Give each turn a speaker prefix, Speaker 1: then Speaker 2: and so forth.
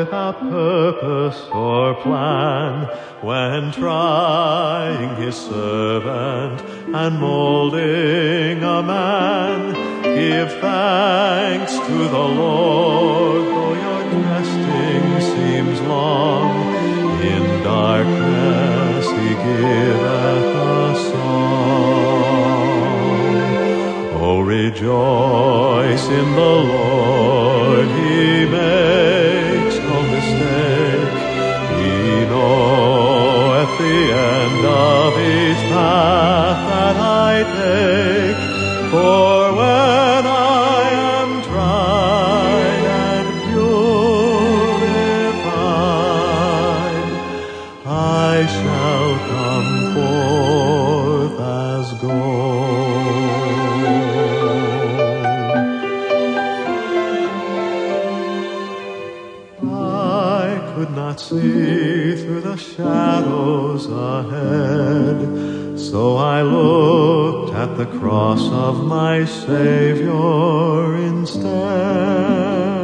Speaker 1: without purpose or plan, when trying his servant and molding a man, give thanks to the Lord, though your testing seems long. In darkness he giveth a song. Oh, rejoice in the Lord, he makes no mistake. He knoweth the end of each path that I take. For when I am tried and purified, I shall come forth as gold. I could not see through the shadows ahead, so I looked at the cross of my Savior instead.